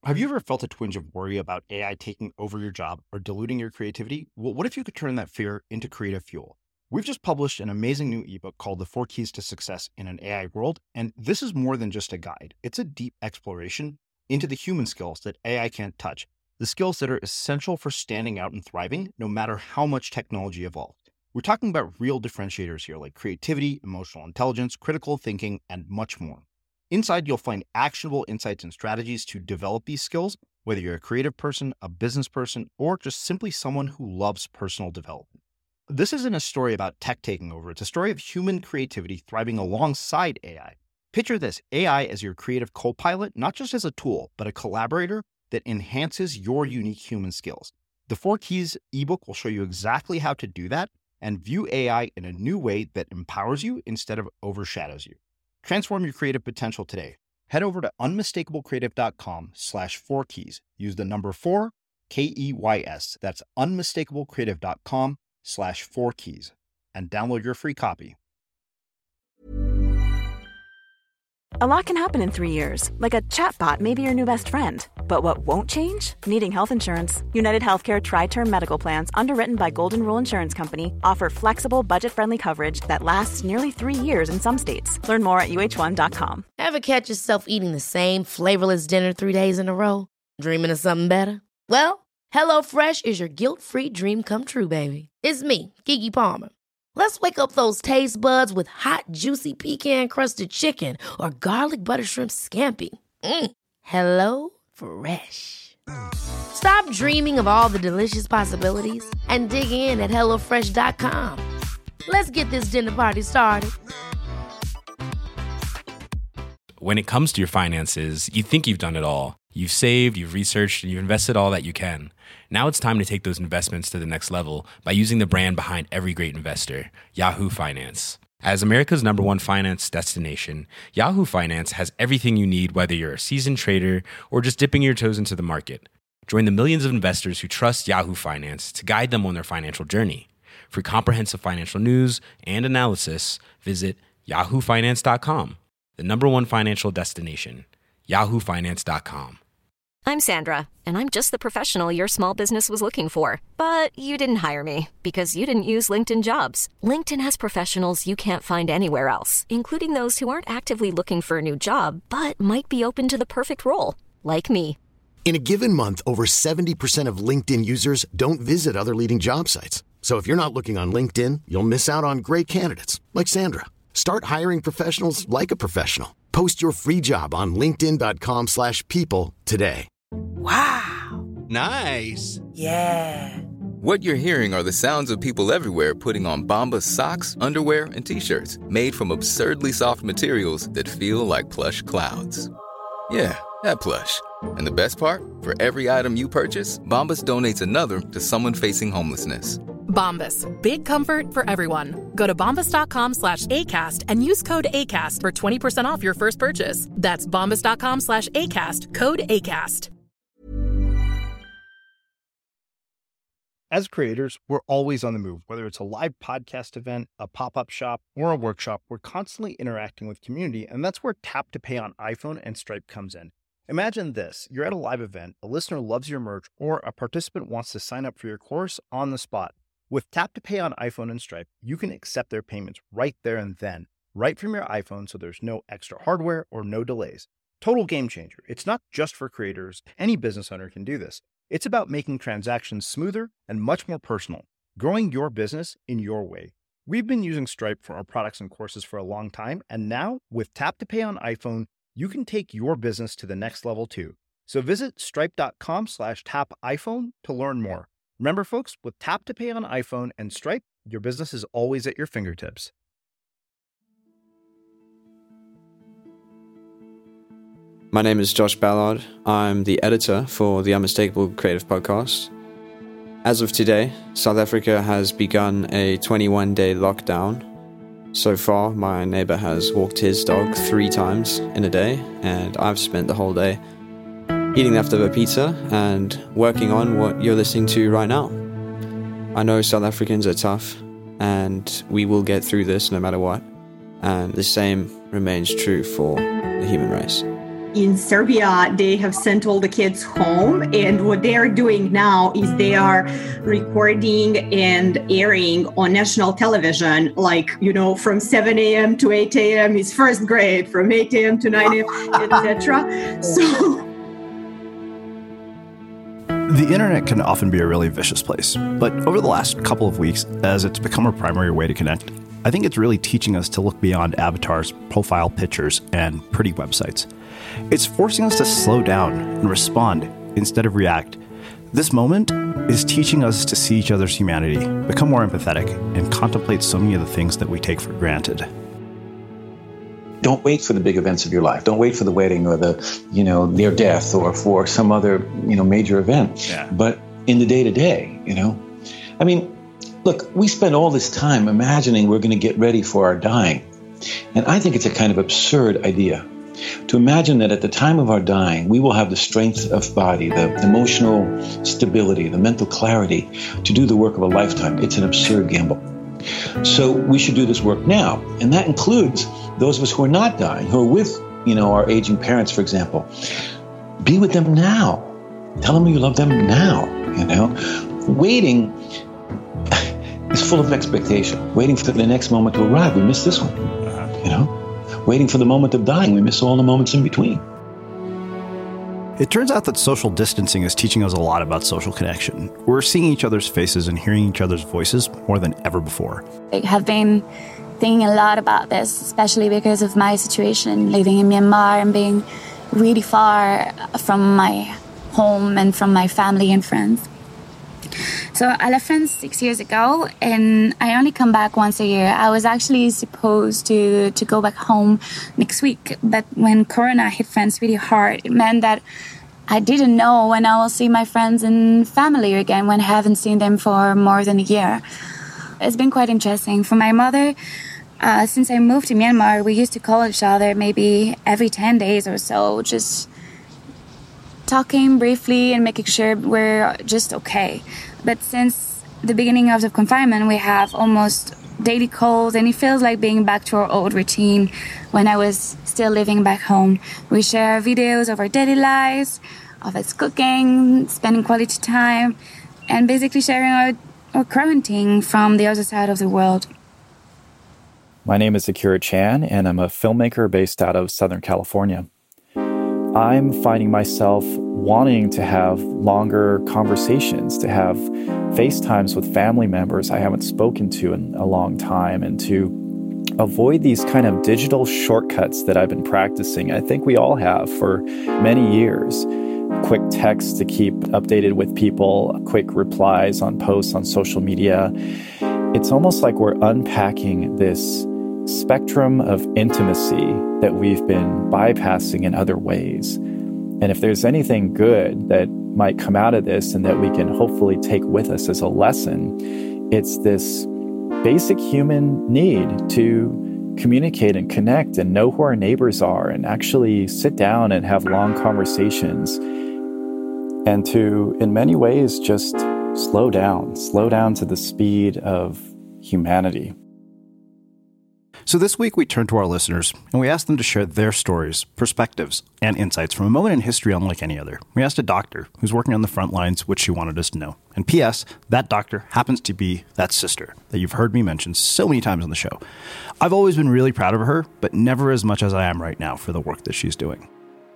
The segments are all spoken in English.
Have you ever felt a twinge of worry about AI taking over your job or diluting your creativity? Well, what if you could turn that fear into creative fuel? We've just published an amazing new ebook called The 4 Keys to Success in an AI World, and this is more than just a guide. It's a deep exploration into the human skills that AI can't touch, the skills that are essential for standing out and thriving, no matter how much technology evolves. We're talking about real differentiators here, like creativity, emotional intelligence, critical thinking, and much more. Inside, you'll find actionable insights and strategies to develop these skills, whether you're a creative person, a business person, or just simply someone who loves personal development. This isn't a story about tech taking over. It's a story of human creativity thriving alongside AI. Picture this, AI as your creative co-pilot, not just as a tool, but a collaborator that enhances your unique human skills. The 4 Keys ebook will show you exactly how to do that and view AI in a new way that empowers you instead of overshadows you. Transform your creative potential today. Head over to unmistakablecreative.com/4keys. Use the number 4, KEYS. That's unmistakablecreative.com/4keys and download your free copy. A lot can happen in 3 years, like a chatbot may be your new best friend. But what won't change? Needing health insurance. United Healthcare Tri-Term Medical Plans, underwritten by Golden Rule Insurance Company, offer flexible, budget-friendly coverage that lasts nearly 3 years in some states. Learn more at uh1.com. Ever catch yourself eating the same flavorless dinner 3 days in a row? Dreaming of something better? Well, HelloFresh is your guilt-free dream come true, baby. It's me, Keke Palmer. Let's wake up those taste buds with hot, juicy pecan-crusted chicken or garlic butter shrimp scampi. Hello Fresh. Stop dreaming of all the delicious possibilities and dig in at HelloFresh.com. Let's get this dinner party started. When it comes to your finances, you think you've done it all. You've saved, you've researched, and you've invested all that you can. Now it's time to take those investments to the next level by using the brand behind every great investor, Yahoo Finance. As America's #1 finance destination, Yahoo Finance has everything you need, whether you're a seasoned trader or just dipping your toes into the market. Join the millions of investors who trust Yahoo Finance to guide them on their financial journey. For comprehensive financial news and analysis, visit yahoofinance.com, the #1 financial destination, yahoofinance.com. I'm Sandra, and I'm just the professional your small business was looking for. But you didn't hire me because you didn't use LinkedIn Jobs. LinkedIn has professionals you can't find anywhere else, including those who aren't actively looking for a new job, but might be open to the perfect role, like me. In a given month, over 70% of LinkedIn users don't visit other leading job sites. So if you're not looking on LinkedIn, you'll miss out on great candidates, like Sandra. Start hiring professionals like a professional. Post your free job on linkedin.com/people today. Wow. Nice. Yeah. What you're hearing are the sounds of people everywhere putting on Bombas socks, underwear, and T-shirts made from absurdly soft materials that feel like plush clouds. Yeah, that plush. And the best part? For every item you purchase, Bombas donates another to someone facing homelessness. Bombas. Big comfort for everyone. Go to bombas.com/ACAST and use code ACAST for 20% off your first purchase. That's bombas.com/ACAST. Code ACAST. As creators, we're always on the move. Whether it's a live podcast event, a pop-up shop, or a workshop, we're constantly interacting with community, and that's where Tap to Pay on iPhone and Stripe comes in. Imagine this. You're at a live event, a listener loves your merch, or a participant wants to sign up for your course on the spot. With Tap to Pay on iPhone and Stripe, you can accept their payments right there and then, right from your iPhone, so there's no extra hardware or no delays. Total game changer. It's not just for creators. Any business owner can do this. It's about making transactions smoother and much more personal, growing your business in your way. We've been using Stripe for our products and courses for a long time, and now with Tap to Pay on iPhone, you can take your business to the next level too. So visit stripe.com/tapiphone to learn more. Remember, folks, with Tap to Pay on iPhone and Stripe, your business is always at your fingertips. My name is Josh Ballard. I'm the editor for the Unmistakable Creative Podcast. As of today, South Africa has begun a 21-day lockdown. So far, my neighbor has walked his dog 3 times in a day, and I've spent the whole day eating leftover pizza and working on what you're listening to right now. I know South Africans are tough, and we will get through this no matter what, and the same remains true for the human race. In Serbia, they have sent all the kids home, and what they are doing now is they are recording and airing on national television, like, from 7 a.m. to 8 a.m. is first grade, from 8 a.m. to 9 a.m., etc. So the internet can often be a really vicious place, but over the last couple of weeks, as it's become our primary way to connect, I think it's really teaching us to look beyond avatars, profile pictures, and pretty websites. It's forcing us to slow down and respond instead of react. This moment is teaching us to see each other's humanity, become more empathetic, and contemplate so many of the things that we take for granted. Don't wait for the big events of your life. Don't wait for the wedding or the, near death or for some other, major event. Yeah. But in the day-to-day, I mean, look, we spend all this time imagining we're going to get ready for our dying. And I think it's a kind of absurd idea to imagine that at the time of our dying, we will have the strength of body, the emotional stability, the mental clarity to do the work of a lifetime. It's an absurd gamble. So we should do this work now. And that includes those of us who are not dying, who are with, our aging parents, for example. Be with them now. Tell them you love them now, Waiting is full of expectation. Waiting for the next moment to arrive. We miss this one, Waiting for the moment of dying. We miss all the moments in between. It turns out that social distancing is teaching us a lot about social connection. We're seeing each other's faces and hearing each other's voices more than ever before. I have been thinking a lot about this, especially because of my situation, living in Myanmar and being really far from my home and from my family and friends. So I left France 6 years ago, and I only come back once a year. I was actually supposed to go back home next week, but when Corona hit France really hard, it meant that I didn't know when I will see my friends and family again, when I haven't seen them for more than a year. It's been quite interesting. For my mother, since I moved to Myanmar, we used to call each other maybe every 10 days or so, just talking briefly and making sure we're just okay. But since the beginning of the confinement, we have almost daily calls, and it feels like being back to our old routine when I was still living back home. We share videos of our daily lives, of us cooking, spending quality time, and basically sharing our quarantine from the other side of the world. My name is Akira Chan, and I'm a filmmaker based out of Southern California. I'm finding myself wanting to have longer conversations, to have FaceTimes with family members I haven't spoken to in a long time, and to avoid these kind of digital shortcuts that I've been practicing. I think we all have for many years. Quick texts to keep updated with people, quick replies on posts on social media. It's almost like we're unpacking this spectrum of intimacy that we've been bypassing in other ways. And if there's anything good that might come out of this and that we can hopefully take with us as a lesson, it's this basic human need to communicate and connect and know who our neighbors are and actually sit down and have long conversations, and to, in many ways, just slow down to the speed of humanity. So this week we turned to our listeners and we asked them to share their stories, perspectives, and insights from a moment in history unlike any other. We asked a doctor who's working on the front lines, which she wanted us to know. And P.S., that doctor happens to be that sister that you've heard me mention so many times on the show. I've always been really proud of her, but never as much as I am right now for the work that she's doing.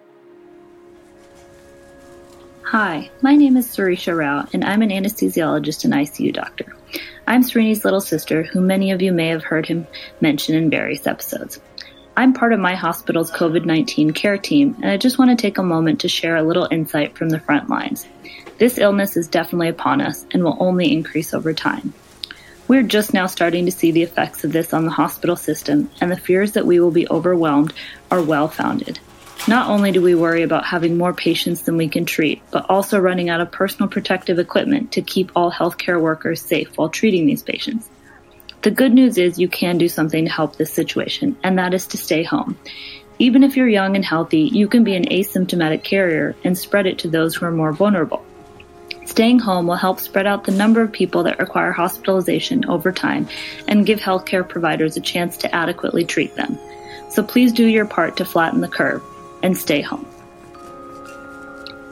Hi, my name is Surisha Rao, and I'm an anesthesiologist and ICU doctor. I'm Srini's little sister, who many of you may have heard him mention in various episodes. I'm part of my hospital's COVID-19 care team, and I just want to take a moment to share a little insight from the front lines. This illness is definitely upon us and will only increase over time. We're just now starting to see the effects of this on the hospital system, and the fears that we will be overwhelmed are well-founded. Not only do we worry about having more patients than we can treat, but also running out of personal protective equipment to keep all healthcare workers safe while treating these patients. The good news is you can do something to help this situation, and that is to stay home. Even if you're young and healthy, you can be an asymptomatic carrier and spread it to those who are more vulnerable. Staying home will help spread out the number of people that require hospitalization over time and give healthcare providers a chance to adequately treat them. So please do your part to flatten the curve and stay home.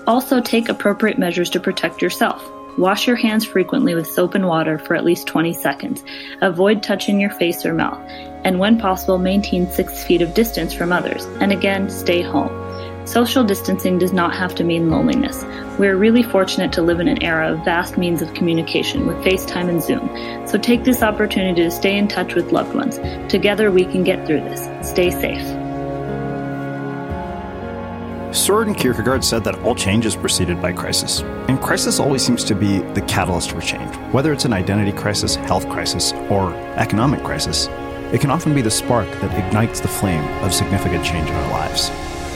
Also, take appropriate measures to protect yourself. Wash your hands frequently with soap and water for at least 20 seconds. Avoid touching your face or mouth. And when possible, maintain 6 feet of distance from others. And again, stay home. Social distancing does not have to mean loneliness. We are really fortunate to live in an era of vast means of communication with FaceTime and Zoom. So take this opportunity to stay in touch with loved ones. Together we can get through this. Stay safe. Soren Kierkegaard said that all change is preceded by crisis. And crisis always seems to be the catalyst for change. Whether it's an identity crisis, health crisis, or economic crisis, it can often be the spark that ignites the flame of significant change in our lives.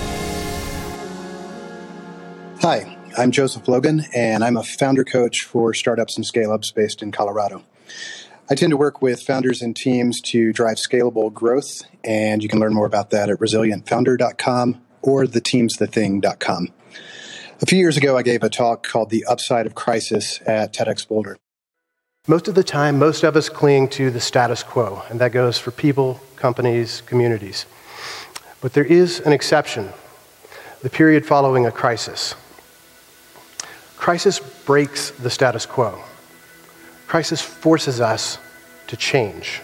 Hi, I'm Joseph Logan, and I'm a founder coach for startups and scale-ups based in Colorado. I tend to work with founders and teams to drive scalable growth, and you can learn more about that at resilientfounder.com or theteamsthething.com. A few years ago, I gave a talk called The Upside of Crisis at TEDx Boulder. Most of the time, most of us cling to the status quo, and that goes for people, companies, communities. But there is an exception, the period following a crisis. Crisis breaks the status quo. Crisis forces us to change.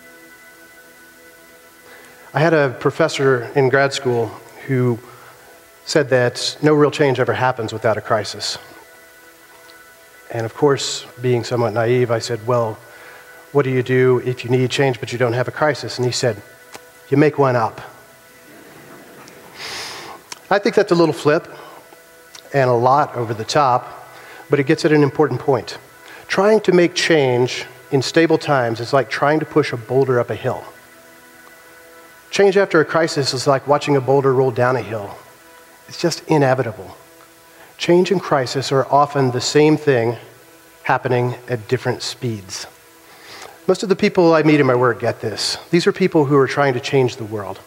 I had a professor in grad school who said that no real change ever happens without a crisis. And of course, being somewhat naive, I said, well, what do you do if you need change but you don't have a crisis? And he said, you make one up. I think that's a little flip and a lot over the top, but it gets at an important point. Trying to make change in stable times is like trying to push a boulder up a hill. Change after a crisis is like watching a boulder roll down a hill. It's just inevitable. Change and crisis are often the same thing happening at different speeds. Most of the people I meet in my work get this. These are people who are trying to change the world.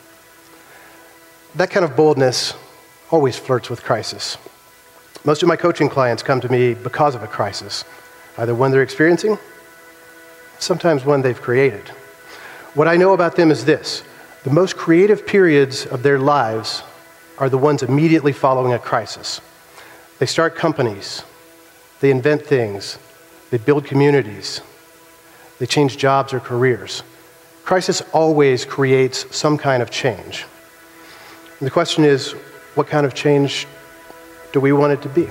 That kind of boldness always flirts with crisis. Most of my coaching clients come to me because of a crisis, either one they're experiencing, sometimes one they've created. What I know about them is this: the most creative periods of their lives are the ones immediately following a crisis. They start companies, they invent things, they build communities, they change jobs or careers. Crisis always creates some kind of change. And the question is, what kind of change do we want it to be?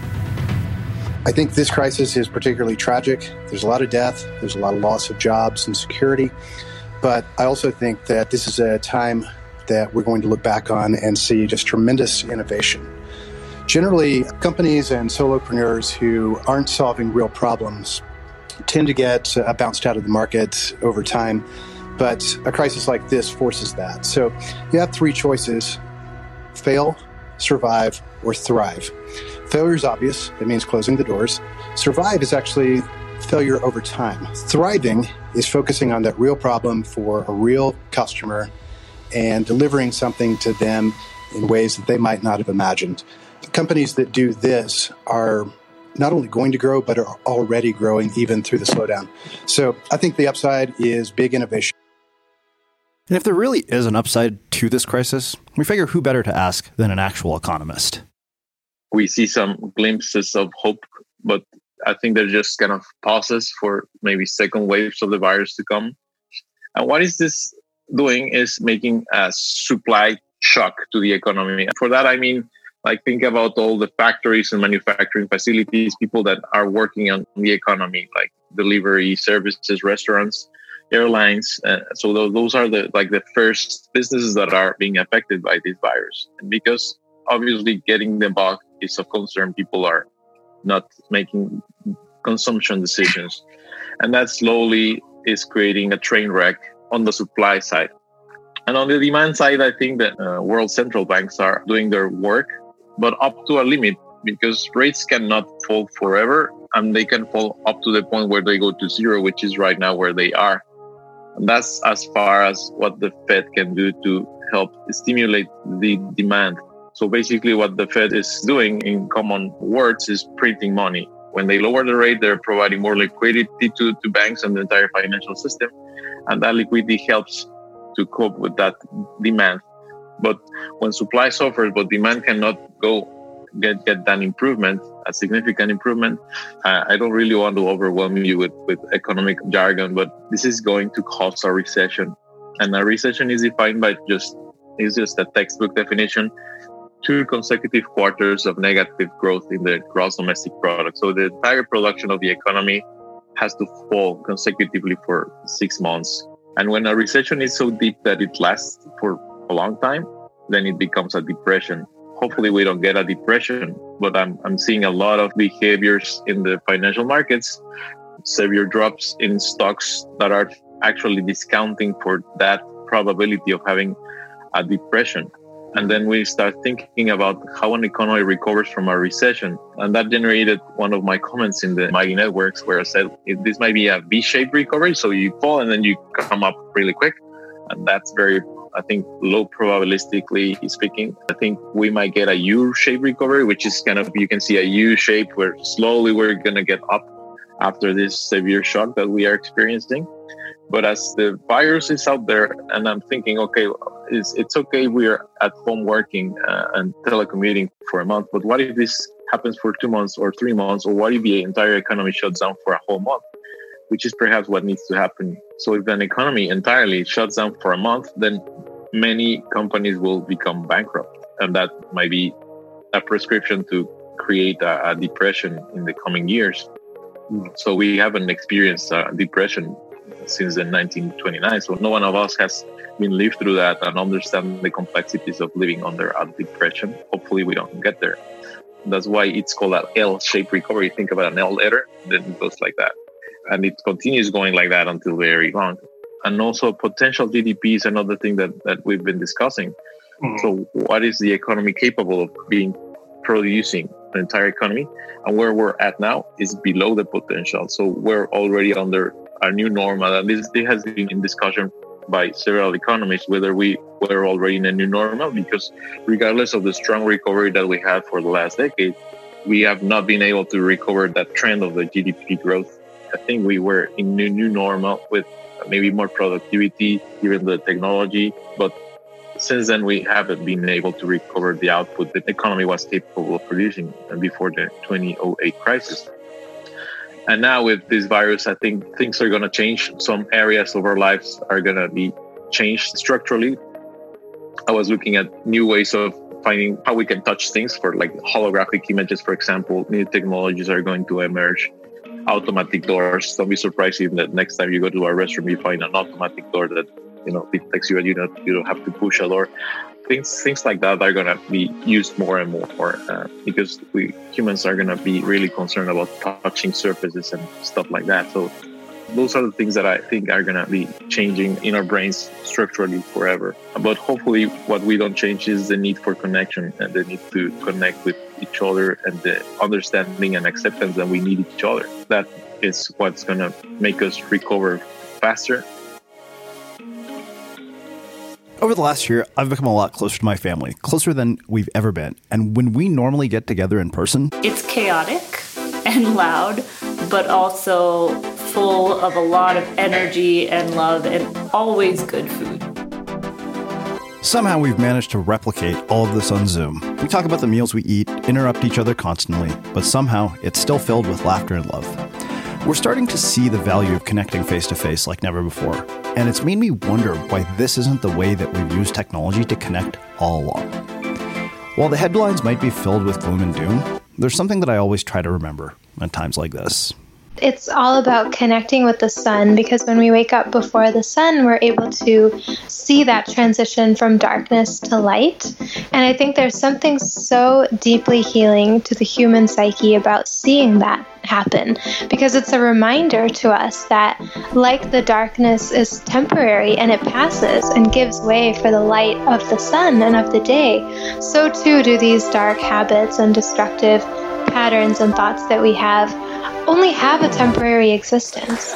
I think this crisis is particularly tragic. There's a lot of death, there's a lot of loss of jobs and security, but I also think that this is a time that we're going to look back on and see just tremendous innovation. Generally, companies and solopreneurs who aren't solving real problems tend to get bounced out of the market over time, but a crisis like this forces that. So you have 3 choices: fail, survive, or thrive. Failure is obvious. It means closing the doors. Survive is actually failure over time. Thriving is focusing on that real problem for a real customer and delivering something to them in ways that they might not have imagined. The companies that do this are not only going to grow, but are already growing even through the slowdown. So I think the upside is big innovation. And if there really is an upside to this crisis, we figure who better to ask than an actual economist. We see some glimpses of hope, but I think they're just kind of pauses for maybe second waves of the virus to come. And what is this doing is making a supply shock to the economy. For that, I mean, like, think about all the factories and manufacturing facilities, people that are working on the economy, like delivery services, restaurants, airlines. So those are the first businesses that are being affected by this virus. And because obviously getting them back is of concern, people are not making consumption decisions. And that slowly is creating a train wreck on the supply side. And on the demand side, I think that world central banks are doing their work, but up to a limit, because rates cannot fall forever, and they can fall up to the point where they go to zero, which is right now where they are. And that's as far as what the Fed can do to help stimulate the demand. So basically what the Fed is doing, in common words, is printing money. When they lower the rate, they're providing more liquidity to banks and the entire financial system. And that liquidity helps to cope with that demand. But when supply suffers, but demand cannot go get that improvement, a significant improvement. I don't really want to overwhelm you with economic jargon, but this is going to cause a recession. And a recession is defined by just a textbook definition, 2 consecutive quarters of negative growth in the gross domestic product. So the entire production of the economy has to fall consecutively for 6 months. And when a recession is so deep that it lasts for a long time, then it becomes a depression. Hopefully we don't get a depression, but I'm seeing a lot of behaviors in the financial markets, severe drops in stocks that are actually discounting for that probability of having a depression. And then we start thinking about how an economy recovers from a recession. And that generated one of my comments in the Mighty Networks where I said, this might be a V-shaped recovery. So you fall and then you come up really quick. And that's very, I think, low probabilistically speaking. I think we might get a U-shaped recovery, which is kind of, you can see a U-shape where slowly we're going to get up after this severe shock that we are experiencing. But as the virus is out there, and I'm thinking, okay, it's okay we're at home working and telecommuting for a month, but what if this happens for 2 months or 3 months, or what if the entire economy shuts down for a whole month, which is perhaps what needs to happen. So if an economy entirely shuts down for a month, then many companies will become bankrupt. And that might be a prescription to create a depression in the coming years. So we haven't experienced a depression since the 1929. So no one of us has been lived through that and understand the complexities of living under a depression. Hopefully we don't get there. That's why it's called an L-shaped recovery. Think about an L letter, then it goes like that. And it continues going like that until very long. And also potential GDP is another thing that we've been discussing. So what is the economy capable of being producing? An entire economy, and where we're at now is below the potential. So we're already under our new normal, and this has been in discussion by several economists whether we were already in a new normal, because regardless of the strong recovery that we had for the last decade, we have not been able to recover that trend of the GDP growth. I think we were in a new normal with maybe more productivity given the technology, but since then, we haven't been able to recover the output the economy was capable of producing before the 2008 crisis. And now with this virus, I think things are going to change. Some areas of our lives are going to be changed structurally. I was looking at new ways of finding how we can touch things for like holographic images, for example. New technologies are going to emerge. Automatic doors. Don't be surprised if the next time you go to a restaurant, you find an automatic door that detects you and you don't have to push a door. Things like that are going to be used more and more because we humans are going to be really concerned about touching surfaces and stuff like that. So those are the things that I think are going to be changing in our brains structurally forever. But hopefully what we don't change is the need for connection and the need to connect with each other and the understanding and acceptance that we need each other. That is what's going to make us recover faster. Over the last year, I've become a lot closer to my family, closer than we've ever been. And when we normally get together in person, it's chaotic and loud, but also full of a lot of energy and love and always good food. Somehow we've managed to replicate all of this on Zoom. We talk about the meals we eat, interrupt each other constantly, but somehow it's still filled with laughter and love. We're starting to see the value of connecting face-to-face like never before, and it's made me wonder why this isn't the way that we've used technology to connect all along. While the headlines might be filled with gloom and doom, there's something that I always try to remember at times like this. It's all about connecting with the sun, because when we wake up before the sun, we're able to see that transition from darkness to light. And I think there's something so deeply healing to the human psyche about seeing that happen, because it's a reminder to us that, like the darkness is temporary and it passes and gives way for the light of the sun and of the day, so too do these dark habits and destructive patterns and thoughts that we have only have a temporary existence.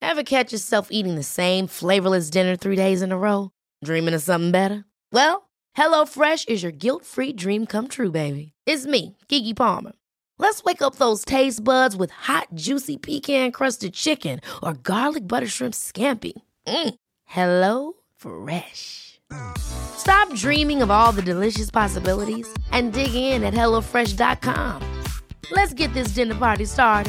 Ever catch yourself eating the same flavorless dinner 3 days in a row? Dreaming of something better? Well, HelloFresh is your guilt-free dream come true, baby. It's me, Keke Palmer. Let's wake up those taste buds with hot, juicy pecan-crusted chicken or garlic butter shrimp scampi. Hello Fresh. Stop dreaming of all the delicious possibilities and dig in at HelloFresh.com. Let's get this dinner party started.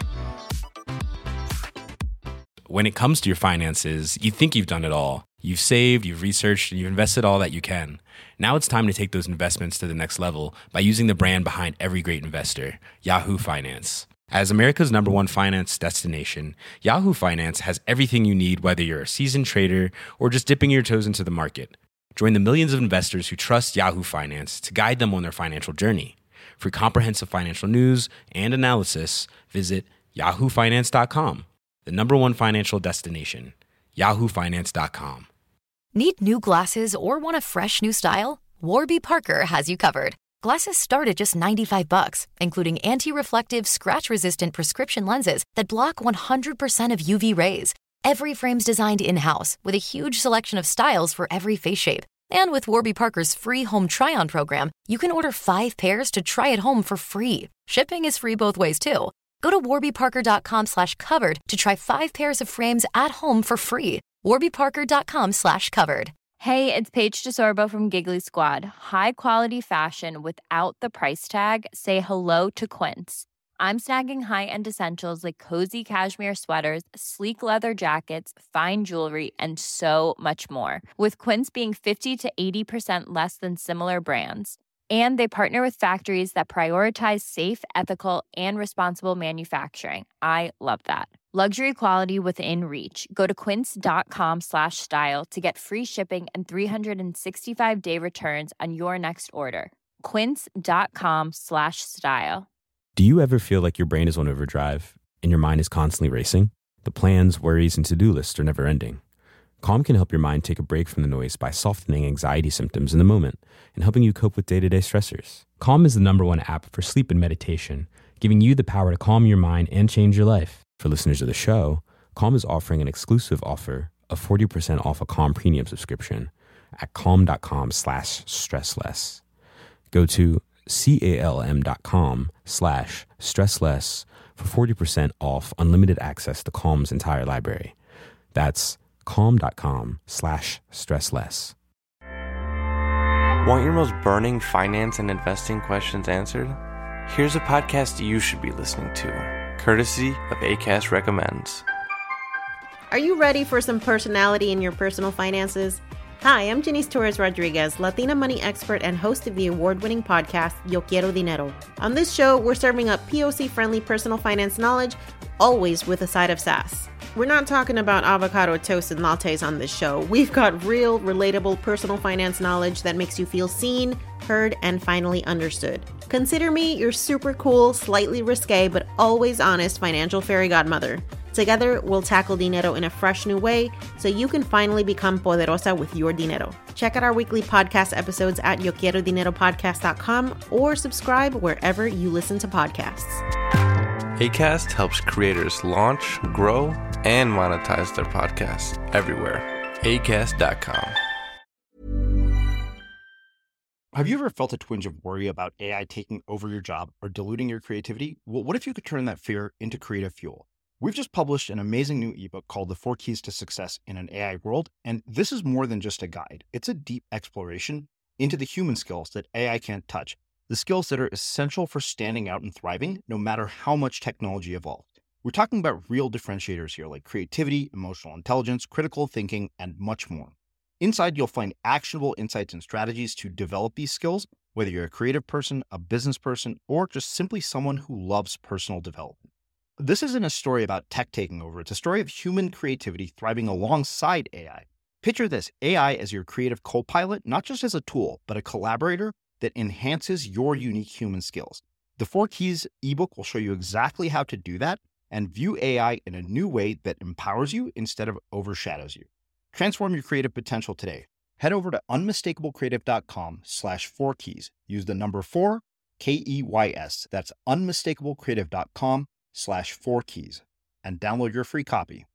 When it comes to your finances, you think you've done it all. You've saved, you've researched, and you've invested all that you can. Now it's time to take those investments to the next level by using the brand behind every great investor, Yahoo Finance. As America's #1 finance destination, Yahoo Finance has everything you need, whether you're a seasoned trader or just dipping your toes into the market. Join the millions of investors who trust Yahoo Finance to guide them on their financial journey. For comprehensive financial news and analysis, visit yahoofinance.com. The #1 financial destination, yahoofinance.com. Need new glasses or want a fresh new style? Warby Parker has you covered. Glasses start at just $95, including anti-reflective, scratch-resistant prescription lenses that block 100% of UV rays. Every frame's designed in-house with a huge selection of styles for every face shape. And with Warby Parker's free home try-on program, you can order 5 pairs to try at home for free. Shipping is free both ways, too. Go to warbyparker.com/covered to try 5 pairs of frames at home for free. warbyparker.com/covered. Hey, it's Paige DeSorbo from Giggly Squad. High quality fashion without the price tag. Say hello to Quince. I'm snagging high-end essentials like cozy cashmere sweaters, sleek leather jackets, fine jewelry, and so much more. With Quince being 50 to 80% less than similar brands. And they partner with factories that prioritize safe, ethical, and responsible manufacturing. I love that. Luxury quality within reach. Go to quince.com/style to get free shipping and 365-day returns on your next order. Quince.com/style. Do you ever feel like your brain is on overdrive and your mind is constantly racing? The plans, worries, and to-do lists are never ending. Calm can help your mind take a break from the noise by softening anxiety symptoms in the moment and helping you cope with day-to-day stressors. Calm is the #1 app for sleep and meditation, giving you the power to calm your mind and change your life. For listeners of the show, Calm is offering an exclusive offer of 40% off a Calm premium subscription at calm.com/stressless. Go to calm.com/stressless for 40% off unlimited access to Calm's entire library. That's calm.com/stressless. Want your most burning finance and investing questions answered? Here's a podcast you should be listening to, courtesy of Acast Recommends. Are you ready for some personality in your personal finances? Hi, I'm Janice Torres Rodriguez, Latina money expert and host of the award-winning podcast, Yo Quiero Dinero. On this show, we're serving up POC-friendly personal finance knowledge, always with a side of sass. We're not talking about avocado toast and lattes on this show. We've got real, relatable personal finance knowledge that makes you feel seen, heard, and finally understood. Consider me your super cool, slightly risque, but always honest financial fairy godmother. Together, we'll tackle dinero in a fresh new way so you can finally become poderosa with your dinero. Check out our weekly podcast episodes at yoquierodineropodcast.com or subscribe wherever you listen to podcasts. Acast helps creators launch, grow, and monetize their podcasts everywhere. Acast.com. Have you ever felt a twinge of worry about AI taking over your job or diluting your creativity? Well, what if you could turn that fear into creative fuel? We've just published an amazing new ebook called The 4 Keys to Success in an AI World, and this is more than just a guide. It's a deep exploration into the human skills that AI can't touch, the skills that are essential for standing out and thriving, no matter how much technology evolved. We're talking about real differentiators here, like creativity, emotional intelligence, critical thinking, and much more. Inside, you'll find actionable insights and strategies to develop these skills, whether you're a creative person, a business person, or just simply someone who loves personal development. This isn't a story about tech taking over. It's a story of human creativity thriving alongside AI. Picture this, AI as your creative co-pilot, not just as a tool, but a collaborator that enhances your unique human skills. The 4 Keys ebook will show you exactly how to do that and view AI in a new way that empowers you instead of overshadows you. Transform your creative potential today. Head over to unmistakablecreative.com/4keys. Use the number 4, KEYS. That's unmistakablecreative.com/4keys and download your free copy.